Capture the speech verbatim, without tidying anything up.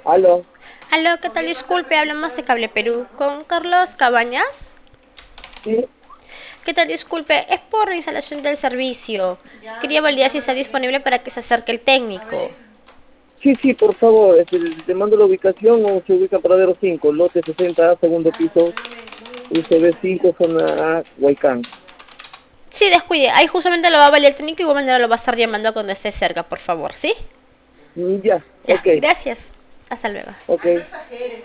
Aló, Aló, ¿qué tal? Disculpe, hablamos de Cable Perú con Carlos Cabañas. sí, ¿Qué tal? Disculpe, es por instalación del servicio. Quería validar si está disponible para que se acerque el técnico. sí, sí, por favor, este, te mando la ubicación o se ubica Pradero cinco, lote sesenta A, segundo piso, U C B cinco, zona A, Huaycán. Sí, descuide, ahí justamente lo va a valer el técnico y igual manera lo va a estar llamando cuando esté cerca, por favor, ¿sí? Mm, Ya, Ya, ok, gracias. Hasta luego. ok.